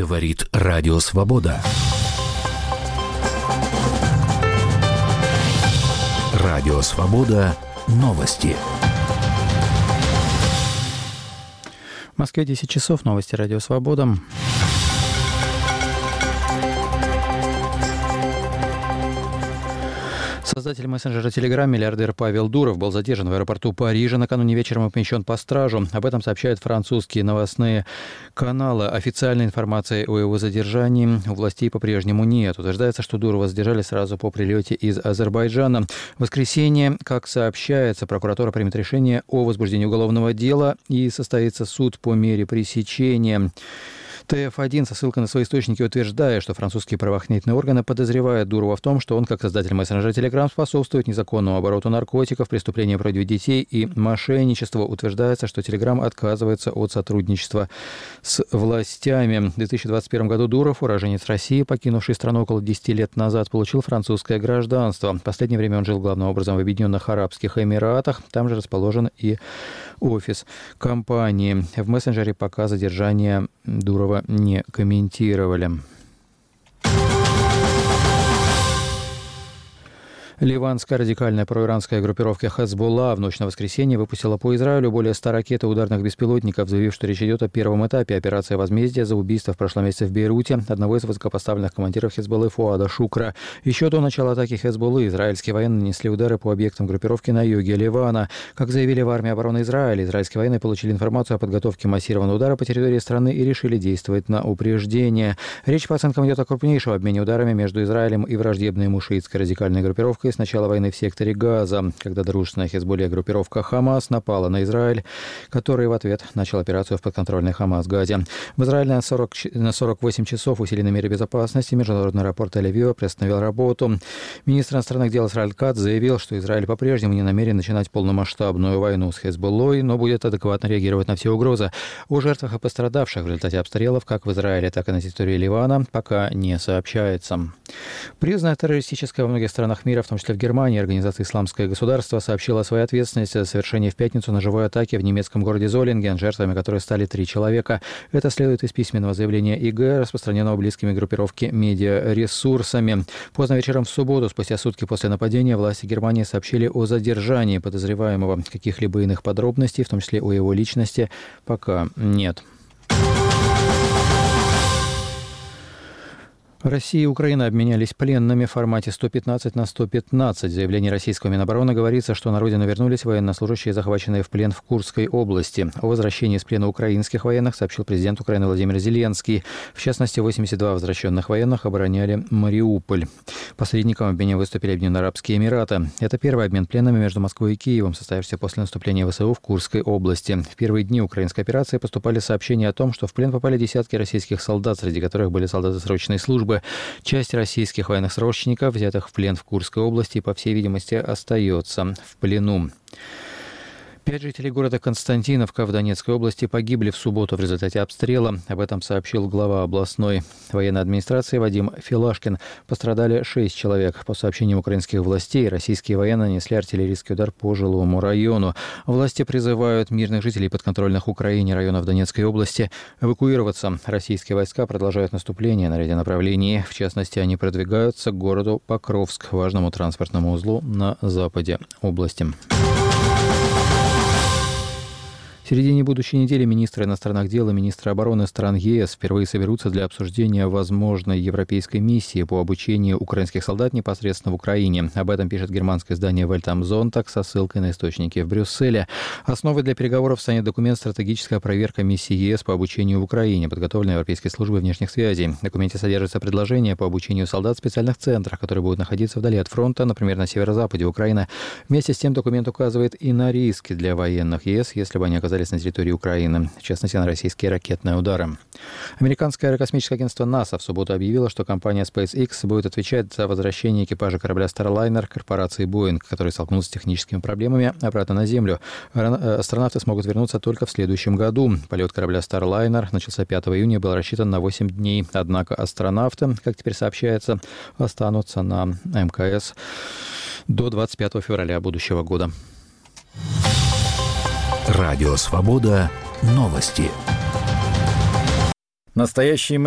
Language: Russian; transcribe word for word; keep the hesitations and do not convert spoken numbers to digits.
Говорит Радио Свобода. Радио Свобода. Новости. В Москве десять часов. Новости Радио Свобода. Создатель мессенджера Telegram, миллиардер Павел Дуров, был задержан в аэропорту Парижа. Накануне вечером и помещен под стражу. Об этом сообщают французские новостные каналы. Официальной информации о его задержании у властей по-прежнему нет. Утверждается, что Дурова задержали сразу по прилете из Азербайджана. В воскресенье, как сообщается, прокуратура примет решение о возбуждении уголовного дела и состоится суд по мере пресечения. Тэ эф один со ссылкой на свои источники утверждает, что французские правоохранительные органы подозревают Дурова в том, что он, как создатель мессенджера Telegram, способствует незаконному обороту наркотиков, преступлениям против детей и мошенничеству. Утверждается, что Telegram отказывается от сотрудничества с властями. В две тысячи двадцать первом году Дуров, уроженец России, покинувший страну около десяти лет назад, получил французское гражданство. В последнее время он жил главным образом в Объединенных Арабских Эмиратах. Там же расположен и офис компании. В мессенджере пока задержание Дурова не комментировали. Ливанская радикальная проиранская группировка Хезболла в ночь на воскресенье выпустила по Израилю более ста ракет и ударных беспилотников, заявив, что речь идет о первом этапе операции возмездия за убийство в прошлом месяце в Бейруте одного из высокопоставленных командиров Хезболлы Фуада Шукра. Еще до начала атаки Хезболлы израильские военные нанесли удары по объектам группировки на юге Ливана. Как заявили в армии обороны Израиля, израильские военные получили информацию о подготовке массированного удара по территории страны и решили действовать на упреждение. Речь, по оценкам, идет о крупнейшем обмене ударами между Израилем и враждебной ему шиитской радикальной группировкой с начала войны в секторе Газа, когда дружественная Хезболле группировка Хамас напала на Израиль, который в ответ начал операцию в подконтрольной Хамас Газе. В Израиле на, сорок, на сорок восемь часов усиленные меры безопасности международный аэропорт Тель-Авива приостановил работу. Министр иностранных дел Исраэль Кац заявил, что Израиль по-прежнему не намерен начинать полномасштабную войну с Хезболлой, но будет адекватно реагировать на все угрозы. О жертвах и пострадавших в результате обстрелов как в Израиле, так и на территории Ливана пока не сообщается. Признанная террористическая во многих странах мира, в том числе в Германии, организация «Исламское государство» сообщила о своей ответственности за совершение в пятницу ножевой атаки в немецком городе Золинген, жертвами которой стали три человека. Это следует из письменного заявления ИГ, распространенного близкими группировки медиаресурсами. Поздно вечером в субботу, спустя сутки после нападения, власти Германии сообщили о задержании подозреваемого. Каких-либо иных подробностей, в том числе о его личности, пока нет. Россия и Украина обменялись пленными в формате сто пятнадцать на сто пятнадцать. В заявлении российского Минобороны говорится, что на родину вернулись военнослужащие, захваченные в плен в Курской области. О возвращении из плена украинских военных сообщил президент Украины Владимир Зеленский. В частности, восемьдесят два возвращенных военных обороняли Мариуполь. Посредником в обмене выступили Объединенные Арабские Эмираты. Это первый обмен пленными между Москвой и Киевом, состоявшийся после наступления ВСУ в Курской области. В первые дни украинской операции поступали сообщения о том, что в плен попали десятки российских солдат, среди которых были солдаты срочной службы. Часть российских военных срочников, взятых в плен в Курской области, по всей видимости, остается в плену. Пять жителей города Константиновка в Донецкой области погибли в субботу в результате обстрела. Об этом сообщил глава областной военной администрации Вадим Филашкин. Пострадали шесть человек. По сообщениям украинских властей, российские военные нанесли артиллерийский удар по жилому району. Власти призывают мирных жителей подконтрольных Украине районов Донецкой области эвакуироваться. Российские войска продолжают наступление на ряде направлений. В частности, они продвигаются к городу Покровск, важному транспортному узлу на западе области. В середине будущей недели министры иностранных дел и министры обороны стран ЕС впервые соберутся для обсуждения возможной европейской миссии по обучению украинских солдат непосредственно в Украине. Об этом пишет германское издание Welt am Sonntag со ссылкой на источники в Брюсселе. Основой для переговоров станет документ «Стратегическая проверка миссии ЕС по обучению в Украине», подготовленной Европейской службой внешних связей. В документе содержится предложение по обучению солдат в специальных центрах, которые будут находиться вдали от фронта, например, на северо-западе Украины. Вместе с тем документ указывает и на риски для военных ЕС, если бы они оказались на территории Украины, в частности, на российские ракетные удары. Американское аэрокосмическое агентство НАСА в субботу объявило, что компания SpaceX будет отвечать за возвращение экипажа корабля Starliner корпорации Boeing, который столкнулся с техническими проблемами, обратно на Землю. Астронавты смогут вернуться только в следующем году. Полет корабля Starliner начался пятого июня и был рассчитан на восемь дней. Однако астронавты, как теперь сообщается, останутся на МКС до двадцать пятого февраля будущего года. Радио Свобода. Новости. Настоящие